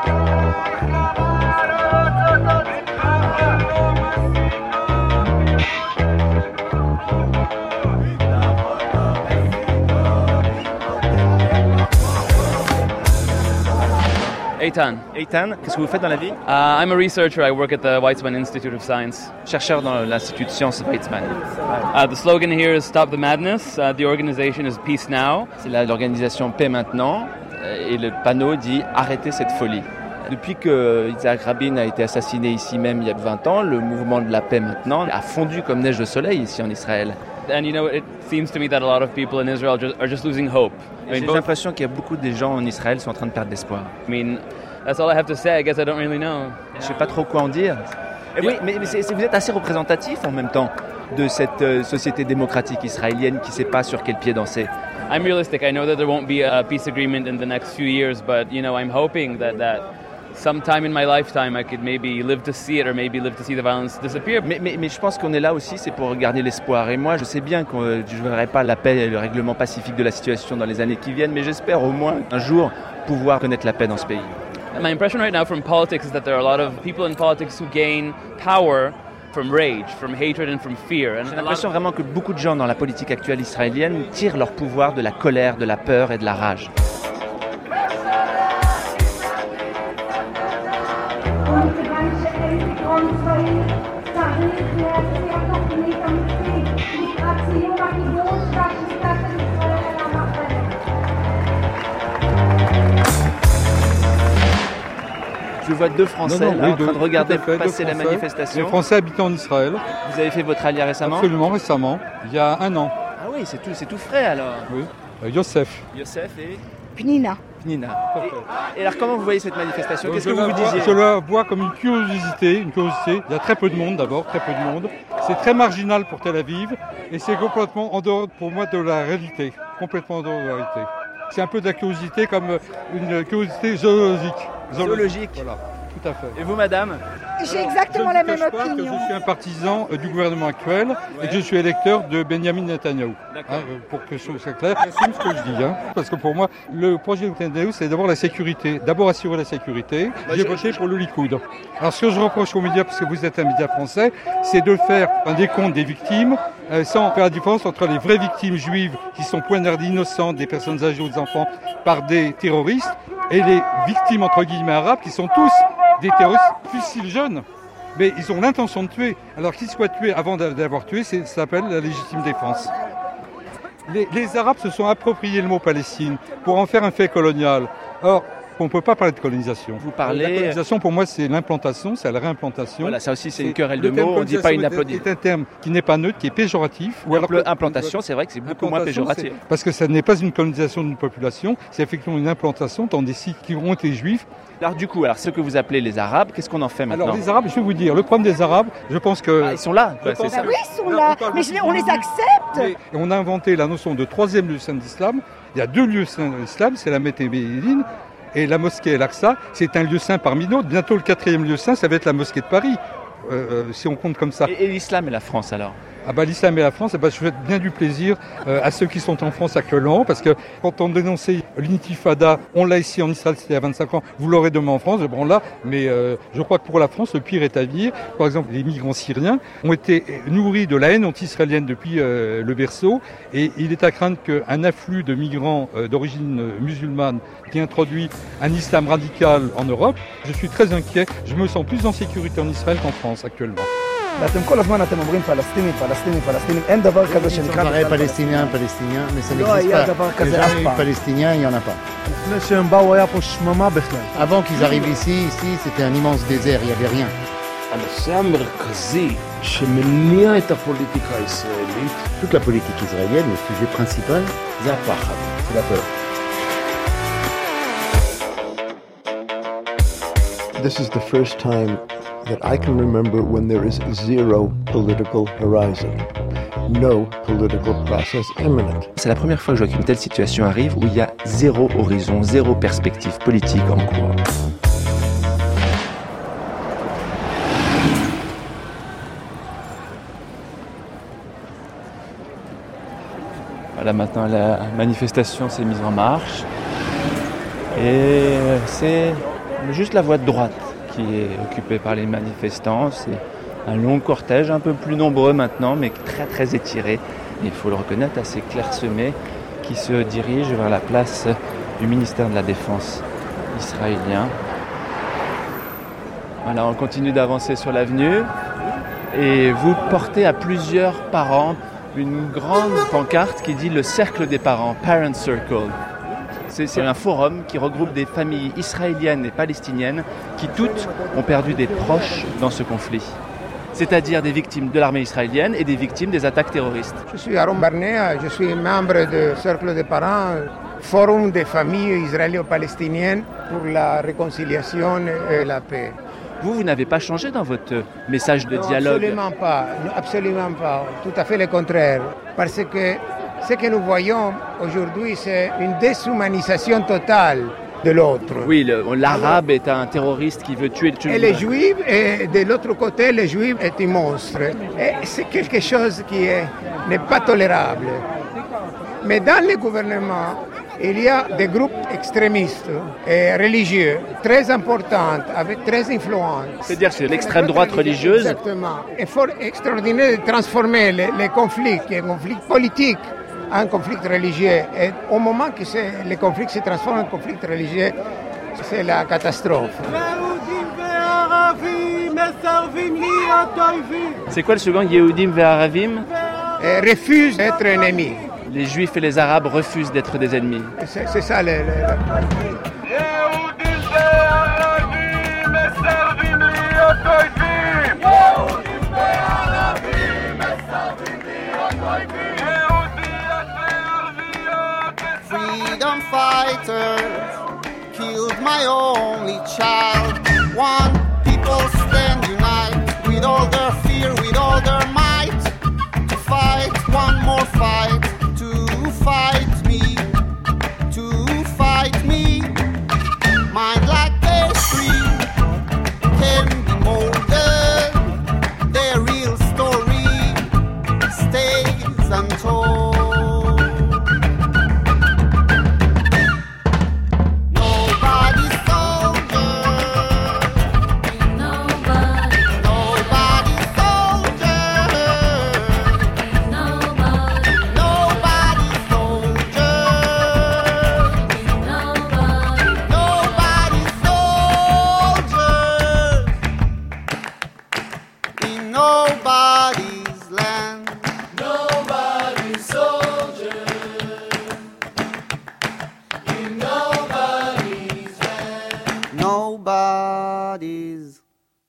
C: Eitan, qu'est-ce que vous faites dans la vie?
W: I'm a researcher. I work at the Weizmann Institute of Science.
C: Chercheur dans l'Institut de sciences Weizmann.
W: The slogan here is Stop the Madness. The organization is Peace Now.
C: C'est l'organisation Paix Maintenant. Et le panneau dit Arrêtez cette folie. Depuis que Yitzhak Rabin a été assassiné ici même il y a 20 ans, le mouvement de la paix maintenant a fondu comme neige au soleil ici en Israël.
W: And you know, it seems to me that a lot of people in Israel are just losing hope.
C: J'ai l'impression qu'il y a beaucoup de gens en Israël qui sont en train de perdre l'espoir.
W: I mean, that's all I have to say. I guess I don't really know.
C: Je sais pas trop quoi en dire. Et oui, mais vous êtes assez représentatif en même temps de cette société démocratique israélienne qui ne sait pas sur quel pied danser.
W: I'm realistic. I know that there won't be a peace agreement in the next few years, but you know, I'm hoping that sometime in my lifetime I could maybe live to see it or maybe live to see the violence disappear.
C: Mais je pense qu'on est là aussi, c'est pour garder l'espoir. Et moi, je sais bien que je ne verrai pas la paix et le règlement pacifique de la situation dans les années qui viennent, mais j'espère au moins un jour pouvoir connaître la paix dans ce pays.
W: My impression right now from politics is that there are a lot of people in politics who gain power from rage, from hatred and from fear.
C: J'ai l'impression vraiment que beaucoup de gens dans la politique actuelle israélienne tirent leur pouvoir de la colère, de la peur et de la rage. Je vois deux Français en train de regarder passer la manifestation.
H: Les Français habitant en Israël.
C: Vous avez fait votre aliyah récemment ?
H: Absolument, récemment, il y a 1 an.
C: Ah oui, c'est tout frais alors.
H: Oui, Youssef.
C: Youssef et
J: Pnina.
C: Et alors comment vous voyez cette manifestation ? Qu'est-ce que vous disiez ?
H: Je la vois comme une curiosité. Il y a très peu de monde d'abord, très peu de monde. C'est très marginal pour Tel Aviv et c'est complètement en dehors pour moi de la réalité. Complètement en dehors de la réalité. C'est un peu de la curiosité comme une curiosité zoologique.
C: Voilà,
H: tout à fait.
C: Et vous, madame ?
J: J'ai exactement la même opinion.
H: Que je suis un partisan du gouvernement actuel et que je suis électeur de Benjamin Netanyahou. Pour que ce soit clair, j'assume ce que je dis. Parce que pour moi, le projet de Netanyahou, c'est d'abord la sécurité. D'abord assurer la sécurité. J'ai voté pour le Likoud. Alors ce que je reproche aux médias, parce que vous êtes un média français, c'est de faire un décompte des victimes sans faire la différence entre les vraies victimes juives qui sont poignardées innocentes, des personnes âgées ou des enfants, par des terroristes, et les victimes entre guillemets arabes qui sont tous des terroristes fussiles jeunes. Mais ils ont l'intention de tuer. Alors qu'ils soient tués avant d'avoir tué, ça s'appelle la légitime défense. Les Arabes se sont appropriés le mot Palestine pour en faire un fait colonial. Or, on ne peut pas parler de colonisation.
C: Vous parlez...
H: La colonisation, pour moi, c'est l'implantation, c'est la réimplantation.
C: Voilà, ça aussi, c'est une querelle de mots. On ne dit pas une applaudie.
H: C'est un terme qui n'est pas neutre, qui est péjoratif.
C: Ou alors implantation, c'est vrai que c'est beaucoup moins péjoratif.
H: Parce que ça n'est pas une colonisation d'une population, c'est effectivement une implantation dans des sites qui ont été juifs.
C: Alors du coup, ce que vous appelez les Arabes, qu'est-ce qu'on en fait maintenant ?
H: Alors les Arabes, je vais vous dire, le problème des Arabes, je pense que...
C: ils sont là,
J: c'est ça. Oui, ils sont là, mais on les accepte.
H: Et on a inventé la notion de troisième lieu saint d'islam. Il y a 2 lieux saints de l'islam, c'est la Mecque et Médine. Et la mosquée El-Aqsa, c'est un lieu saint parmi d'autres. Bientôt, le 4e lieu saint, ça va être la mosquée de Paris, si on compte comme ça.
C: Et l'islam et la France, alors ?
H: L'islam et la France, je souhaite bien du plaisir à ceux qui sont en France actuellement, parce que quand on dénonçait l'intifada, on l'a ici en Israël, c'était il y a 25 ans, vous l'aurez demain en France, mais je crois que pour la France, le pire est à venir. Par exemple, les migrants syriens ont été nourris de la haine anti-israélienne depuis le berceau, et il est à craindre qu'un afflux de migrants d'origine musulmane qui introduit un islam radical en Europe, je suis très inquiet, je me sens plus en sécurité en Israël qu'en France actuellement.
I: ואתם כל הזמן אתם אומרים פלסטינים, פלסטינים, פלסטינים, אין דבר כזה שנקרא
E: פלסטינien, mais ça n'existe pas.
I: כזה אף פעם.
E: Palestinien, il n'y en a pas.
S: לפני שהם באו היה פה שממה בכלל.
E: Avant qu'ils arrivent ici, c'était un immense désert, il n'y avait rien.
K: הנושא המרכזי שמניע את הפוליטיקה הישראלית,
E: toute la politique israélienne, le sujet principal,
K: זה הפחד.
E: c'est la peur.
T: This is the first time that I can remember when there is zero political horizon, no political process imminent.
C: C'est la première fois que je vois qu'une telle situation arrive où il y a zéro horizon, zéro perspective politique en cours. Voilà, maintenant la manifestation s'est mise en marche et c'est juste la voie de droite qui est occupée par les manifestants. C'est un long cortège, un peu plus nombreux maintenant, mais très très étiré, il faut le reconnaître, assez clairsemé, qui se dirige vers la place du ministère de la Défense israélien. Voilà, on continue d'avancer sur l'avenue et vous portez à plusieurs parents une grande pancarte qui dit le cercle des parents, Parent Circle. C'est un forum qui regroupe des familles israéliennes et palestiniennes qui toutes ont perdu des proches dans ce conflit. C'est-à-dire des victimes de l'armée israélienne et des victimes des attaques terroristes.
X: Je suis Aaron Barnea, je suis membre du Cercle des parents, forum des familles israélo-palestiniennes pour la réconciliation et la paix.
C: Vous n'avez pas changé dans votre message de dialogue ?
X: Absolument pas, tout à fait le contraire. Parce que ce que nous voyons aujourd'hui, c'est une déshumanisation totale de l'autre.
C: Oui, l'arabe est un terroriste qui veut tuer
X: Et les juifs, et de l'autre côté, les juifs est un monstre. Et c'est quelque chose qui n'est pas tolérable. Mais dans le gouvernement, Il y a des groupes extrémistes et religieux très importants, avec très influents.
C: C'est-à-dire que c'est l'extrême droite religieuse.
X: Exactement. Effort extraordinaire de transformer les conflits, qui est un conflit politique, en conflit religieux. Et au moment que les conflits se transforment en conflit religieux, c'est la catastrophe.
C: C'est quoi le slogan Yehudim ve'aravim?
X: Refuse d'être ennemis.
C: Les Juifs et les Arabes refusent d'être des ennemis.
X: C'est ça le...
B: Freedom fighters killed my only child. One people stand united with all their fear, with all their might, to fight one more fight, to fight me, mind like pastry can be molded, their real story stays untold. Nobody's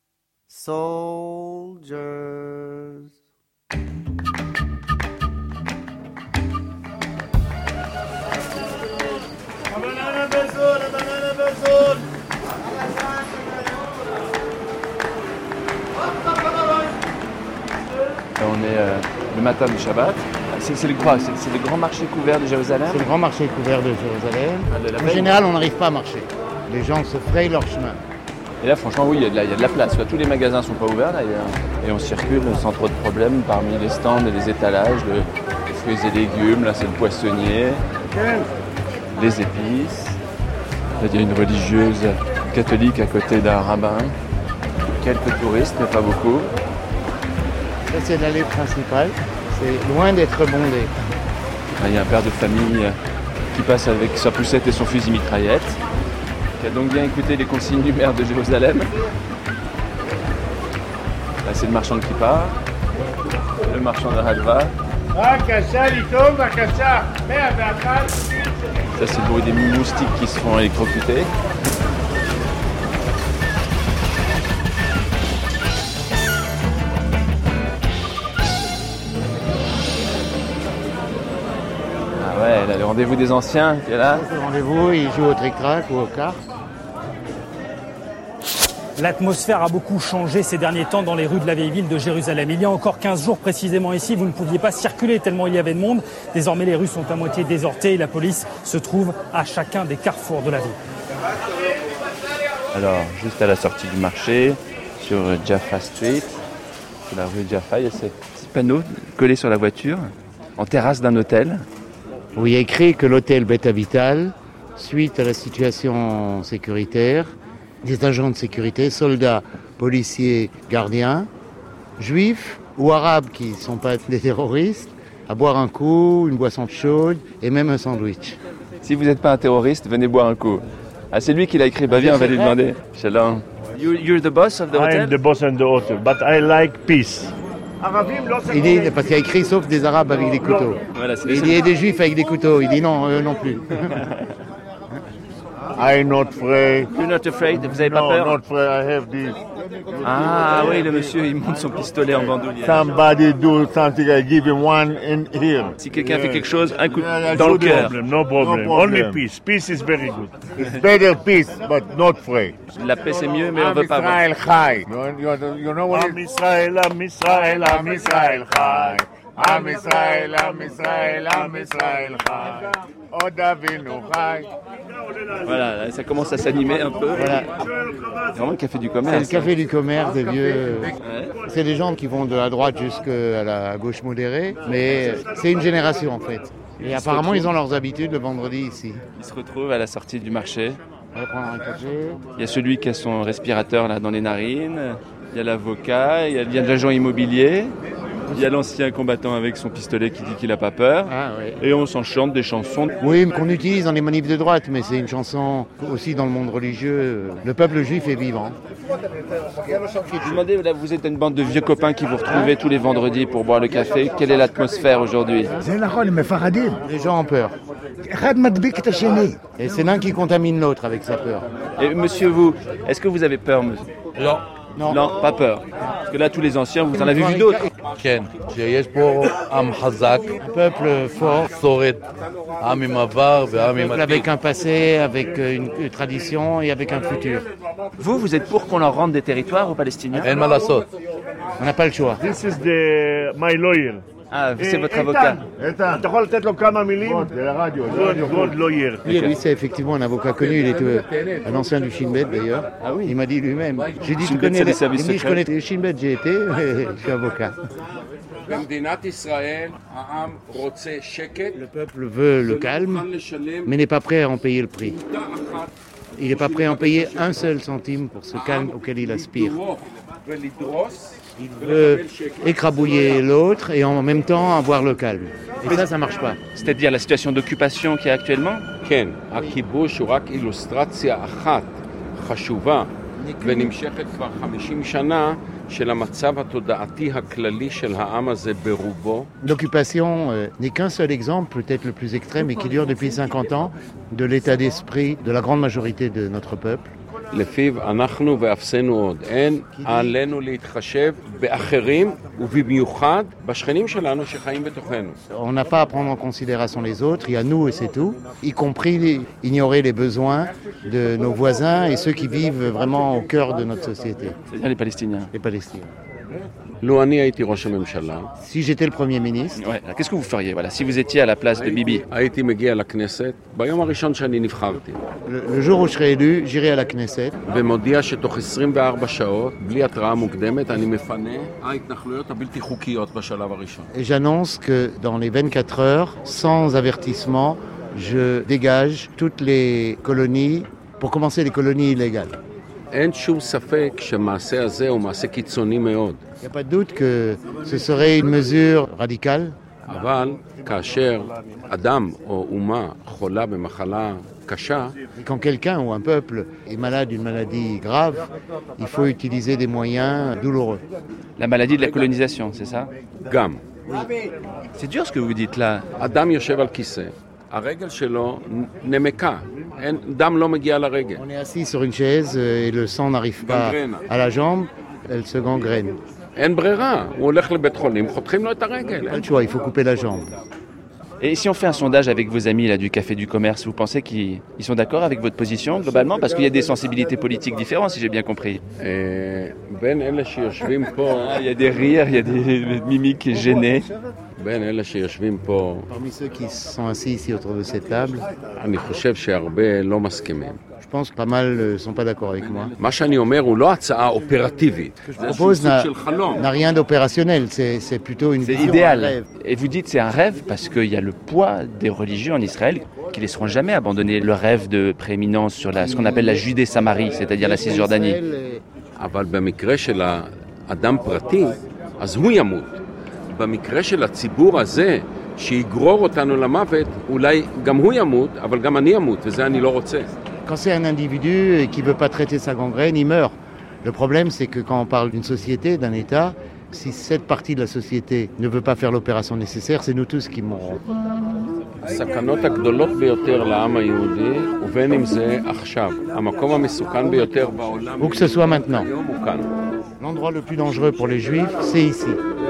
B: soldiers.
C: On est le matin du Shabbat. C'est le grand marché couvert de Jérusalem.
E: C'est le grand marché couvert de Jérusalem. En général, on n'arrive pas à marcher. Les gens se frayent leur chemin.
C: Et là, franchement, oui, il y a de la place. Tous les magasins ne sont pas ouverts, d'ailleurs. Et on circule sans trop de problèmes parmi les stands et les étalages de fruits et légumes. Là, c'est le poissonnier, les épices. Là, il y a une religieuse catholique à côté d'un rabbin. Quelques touristes, mais pas beaucoup.
E: Ça, c'est l'allée principale. C'est loin d'être bondé.
C: Là, il y a un père de famille qui passe avec sa poussette et son fusil mitraillette, qui a donc bien écouté les consignes du maire de Jérusalem. Là, c'est le marchand de kippa, le marchand de halva. Ça, c'est le bruit des moustiques qui se font électrocuter. Ah ouais, là, le rendez-vous des anciens qui est là.
E: Le rendez-vous, ils jouent au tric-trac ou au cartes.
O: L'atmosphère a beaucoup changé ces derniers temps dans les rues de la vieille ville de Jérusalem. Il y a encore 15 jours précisément ici, vous ne pouviez pas circuler tellement il y avait de monde. Désormais, les rues sont à moitié désertées et la police se trouve à chacun des carrefours de la ville.
C: Alors, juste à la sortie du marché, sur Jaffa Street, sur la rue Jaffa, il y a ces petits panneaux collés sur la voiture, en terrasse d'un hôtel.
E: Où il y a écrit que l'hôtel Beta Vital, suite à la situation sécuritaire, des agents de sécurité, soldats, policiers, gardiens, juifs ou arabes qui ne sont pas des terroristes, à boire un coup, une boisson chaude et même un sandwich.
C: Si vous n'êtes pas un terroriste, venez boire un coup. Ah, c'est lui qui l'a écrit. Bah viens, on va lui demander. Shalom. You're the boss of the hotel?
L: I am the boss of the hotel, but I like peace.
E: Il dit, parce qu'il y a écrit sauf des arabes avec des couteaux.
C: Voilà,
E: il dit des juifs avec des couteaux. Il dit non, eux non plus.
L: I'm not afraid.
C: You're not afraid? Vous n'avez pas peur?
L: No, not afraid. I have this.
C: Ah oui, le monsieur, il monte son pistolet en bandoulière.
L: Somebody do something, I give him one in here.
C: Si quelqu'un fait quelque chose, un coup dans le cœur.
L: No problem. Only peace. Peace is very good. It's better peace, but not afraid.
C: La paix c'est mieux, mais on veut pas avoir.
L: Israel Chai. You know what? Am Israel, Am Israel, Am Israel Chai. עם ישראל, עם ישראל, עם ישראל חי, עוד אבינו חי.
C: Voilà, là, ça commence à s'animer un peu.
E: Voilà.
C: C'est vraiment le café du
E: C'est
C: commerce.
E: le café du commerce des vieux. C'est des gens qui vont de la droite jusqu'à la gauche modérée, mais c'est une génération en fait. Et apparemment, ils ont leurs habitudes le vendredi ici.
C: Ils se retrouvent à la sortie du marché.
E: On va prendre un café.
C: Il y a celui qui a son respirateur là dans les narines. Il y a l'avocat, il y a l'agent immobilier. Il y a l'ancien combattant avec son pistolet qui dit qu'il n'a pas peur.
E: Ah, ouais.
C: Et on s'en chante des chansons.
E: Oui, qu'on utilise dans les manifs de droite, mais c'est une chanson aussi dans le monde religieux. Le peuple juif est vivant.
C: Je vous demandais, là, vous êtes une bande de vieux copains qui vous retrouvez tous les vendredis pour boire le café. Quelle est l'atmosphère aujourd'hui?
E: Les gens ont peur. Et c'est l'un qui contamine l'autre avec sa peur.
C: Et monsieur, vous, est-ce que vous avez peur, monsieur?
E: Non.
C: Non, pas peur. Parce que là, tous les anciens, vous en avez vu d'autres.
M: כן, שיש פה עם חזק,
E: peuple fort,
M: שורד, עם עם עבר ועם עם
E: peuple avec un passé, avec une tradition et avec un futur.
C: Vous êtes pour qu'on leur rende des territoires aux Palestiniens?
M: אין מה לעשות.
E: On n'a pas le choix.
L: This is my lawyer.
C: Ah, c'est votre avocat.
L: איתן, אתה יכול לתת לו כמה מילים? God lawyer.
E: Lui, c'est effectivement un avocat connu. Il est un ancien du Shin Bet d'ailleurs.
C: Ah oui.
E: Il m'a dit lui-même. J'ai dit,
C: Shin
E: tu
C: Bet,
E: connais
C: c'est les services
E: il me dit, je
C: secrets.
E: connais le Shin Bet, j'y étais, je suis avocat.
K: במדינת ישראל העם רוצה שקט,
E: Le peuple veut le calme, mais n'est pas prêt à en payer le prix. Il n'est pas prêt à en payer un seul centime pour ce calme auquel il aspire.
K: ולדרוס
E: Il veut écrabouiller l'autre et en même temps avoir le calme. Et ça marche pas.
C: C'est-à-dire la situation d'occupation qu'il y a actuellement?
K: כן, הכיבוש הוא רק אילוסטרציה אחת חשובה ונמשכת כבר 50 שנה של המצב התודעתי הכללי של העם הזה ברובו.
E: L'occupation n'est qu'un seul exemple, peut-être le plus extrême, et qui dure depuis 50 ans, de l'état d'esprit de la grande majorité de notre peuple.
K: לפיו אנחנו ואפסנו עוד. אין עלינו להתחשב באחרים ובמיוחד בשכנים שלנו שחיים בתוכנו.
E: On n'a pas à prendre en considération les autres, il y a nous et c'est tout, y compris ignorer les besoins de nos voisins et ceux qui vivent vraiment au cœur de notre société.
C: C'est-à-dire les Palestiniens.
E: Les Palestiniens.
K: לו אני הייתי ראש הממשלה,
E: Si j'étais le Premier ministre,
C: Ouais. Qu'est-ce que vous feriez, voilà, si vous étiez à la place de Bibi?
K: הייתי מגיע לכנסת ביום הראשון שאני נבחרתי.
E: le jour où je serai élu, j'irai à la Knesset
K: ומודיע שתוך 24 שעות, בלי התראה מוקדמת, אני מפנה ההתנחלויות הבלתי חוקיות בשלב הראשון.
E: et j'annonce que dans les 24 heures, sans avertissement, je dégage toutes les colonies, pour commencer les colonies illégales.
K: אין שום ספק שהמעשה הזה הוא מעשה קיצוני מאוד.
E: Il n'y a pas de doute que ce serait une mesure radicale.
K: אבל כאשר אדם או אומה חולה במחלה קשה,
E: Et quand quelqu'un ou un peuple est malade d'une maladie grave, il faut utiliser des moyens douloureux.
C: La maladie de la colonisation, c'est ça?
K: גם.
C: C'est dur ce que vous dites là.
K: אדם יושב על כיסא, הרגל שלו נמקה, דם לא מגיע לרגל.
E: On est assis sur une chaise et le sang n'arrive pas
K: Gangrène.
E: à la jambe, elle se gangrène.
K: אין ברירה, הוא הולך לבית חולים, חותכים לו את הרגל.
E: Pas le choix, il faut couper la jambe.
C: Et si on fait un sondage avec vos amis là, du Café du Commerce, vous pensez qu'ils sont d'accord avec votre position globalement? Parce qu'il y a des sensibilités politiques différentes, si j'ai bien compris.
K: בין אלה שיושבים פה,
C: Il y a des rires, il y a des mimiques gênées.
K: בין אלה שיושבים פה,
E: Parmi ceux qui sont assis ici autour de cette table,
K: אני חושב שהרבה לא מסכימים.
E: je pense que pas mal ne sont pas d'accord avec moi.
K: מה שאני אומר הוא לא הצעה אופרטיבית.
E: Ce que je
K: זה
E: propose
K: סוג של חלום.
E: n'a rien d'opérationnel, c'est plutôt une
C: C'est
E: vision, un
C: idéal.
E: rêve.
C: Et vous dites c'est un rêve parce qu'il y a le poids des religieux en Israël qui ne laisseront jamais abandonner le rêve de prééminence sur ce qu'on appelle la Judée-Samarie, c'est-à-dire la Cisjordanie.
K: אבל במקרה של האדם פרטי, אז הוא ימות. במקרה של הציבור הזה, שיגרור אותנו למוות, אולי גם הוא ימות, אבל גם אני ימות, וזה אני לא רוצה.
E: Quand c'est un individu qui ne veut pas traiter sa gangrène, il meurt. Le problème, c'est que quand on parle d'une société, d'un État, si cette partie de la société ne veut pas faire l'opération nécessaire, c'est nous tous qui mourrons.
K: הסכנות הגדולות ביותר לעם היהודי, ובין אם זה עכשיו, המקום המסוכן ביותר בעולם,
E: Où que ce soit maintenant.
K: היום הוא כאן.
E: L'endroit le plus dangereux pour les Juifs, c'est ici.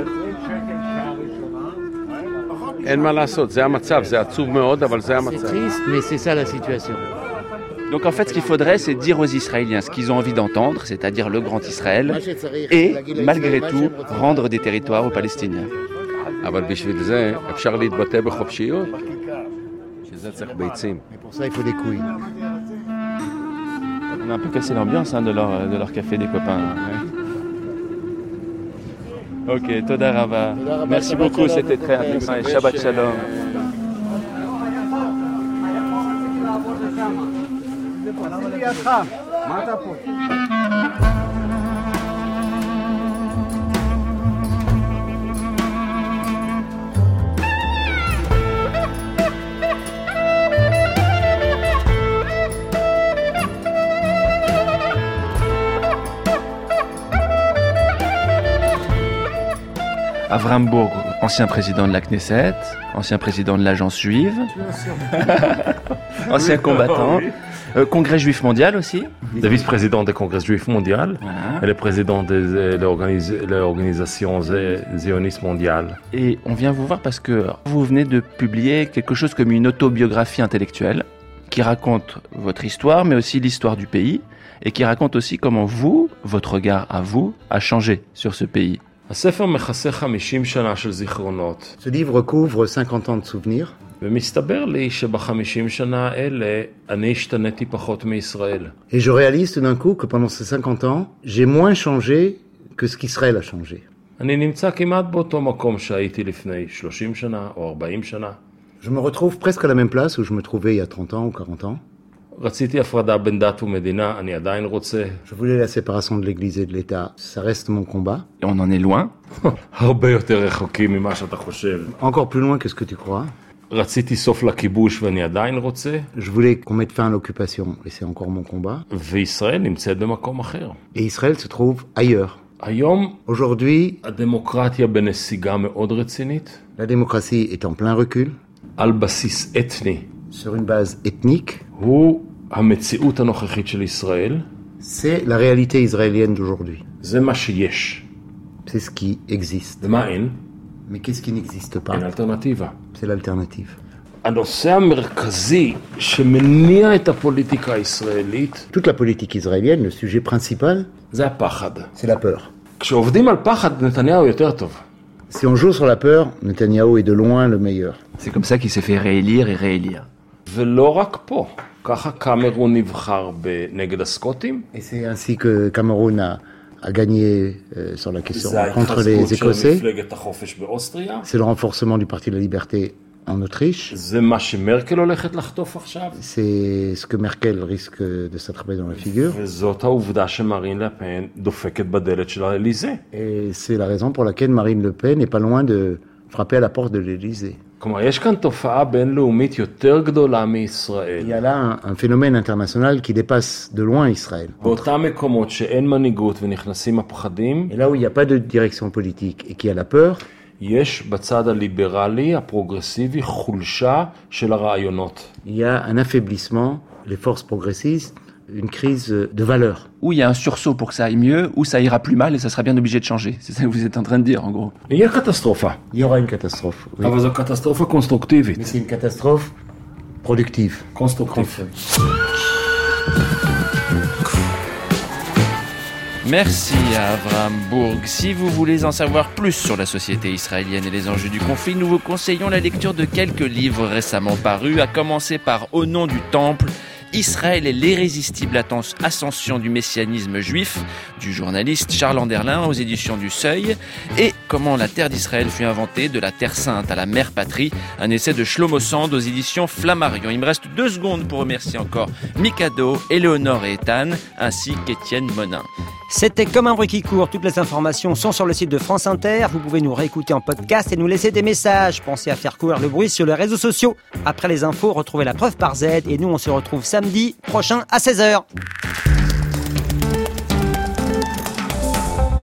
K: אין מה לעשות, זה המצב, זה עצוב מאוד, אבל זה
E: C'est
K: המצב.
E: triste, mais c'est ça la situation.
C: Donc en fait, ce qu'il faudrait, c'est dire aux Israéliens ce qu'ils ont envie d'entendre, c'est-à-dire le grand Israël, et malgré tout, rendre des territoires aux Palestiniens.
K: אבל בשביל זה אפשר להתבטא בחופשיות, שזה צריך ביצים.
E: Pour ça, il faut des couilles.
C: On a un peu cassé l'ambiance de leur café des copains. Ouais. Ok, Toda Rava. Merci beaucoup, c'était très intéressant et Shabbat Shalom. Avram Burg, ancien président de la Knesset, ancien président de l'Agence juive, ancien combattant, congrès juif mondial aussi.
N: Le vice-président du congrès juif mondial et le président de l'organisation zioniste mondiale.
C: Et on vient vous voir parce que vous venez de publier quelque chose comme une autobiographie intellectuelle qui raconte votre histoire, mais aussi l'histoire du pays, et qui raconte aussi comment vous, votre regard à vous, a changé sur ce pays.
E: Ce livre couvre 50 ans de souvenirs. Et je réalise tout d'un coup que pendant ces 50 ans, j'ai moins changé que ce qu'Israël a changé. Je me retrouve presque à la même place où je me trouvais il y a 30 ans ou 40 ans. Je voulais la séparation de l'Église et de l'État. Ça reste mon combat.
C: Et on en est loin.
E: Encore plus loin que ce que tu crois. Je voulais qu'on mette fin à l'occupation, et c'est encore mon combat. Et Israël se trouve ailleurs. Aujourd'hui, la démocratie est en plein recul. Sur une base ethnique. C'est la réalité israélienne d'aujourd'hui. C'est ce qui existe. Mais qu'est-ce qui n'existe pas? C'est l'alternative. Toute la politique israélienne, le sujet principal, c'est la peur. Si on joue sur la peur, Netanyahou est de loin le meilleur.
C: C'est comme ça qu'il s'est fait réélire et réélire.
E: Et c'est ainsi que Cameroun a gagné sur la question contre les Écossais. C'est le renforcement du Parti de la Liberté en Autriche. C'est ce que Merkel risque de s'attraper dans la figure. Et c'est la raison pour laquelle Marine Le Pen n'est pas loin de frapper à la porte de l'Élysée. Il y a là un phénomène international qui dépasse de loin Israël. Et là où il n'y a pas de direction politique et qu'il y a la peur, il y a un affaiblissement, les forces progressistes, une crise de valeur.
C: Ou il y a un sursaut pour que ça aille mieux, ou ça ira plus mal et ça sera bien obligé de changer. C'est ça que vous êtes en train de dire, en gros.
E: Il y aura une catastrophe. Oui. Mais c'est une catastrophe productive.
C: Constructive. Merci à Avram Burg. Si vous voulez en savoir plus sur la société israélienne et les enjeux du conflit, nous vous conseillons la lecture de quelques livres récemment parus, à commencer par Au nom du Temple, Israël et l'irrésistible ascension du messianisme juif, du journaliste Charles Anderlin aux éditions du Seuil, et Comment la terre d'Israël fut inventée, de la terre sainte à la mère patrie, un essai de Shlomo Sand aux éditions Flammarion. Il me reste 2 secondes pour remercier encore Mikado, Éléonore et Ethan, ainsi qu'Étienne Monin.
P: C'était Comme un bruit qui court. Toutes les informations sont sur le site de France Inter. Vous pouvez nous réécouter en podcast et nous laisser des messages. Pensez à faire courir le bruit sur les réseaux sociaux. Après les infos, retrouvez la preuve par Z. Et nous, on se retrouve samedi prochain à 16h.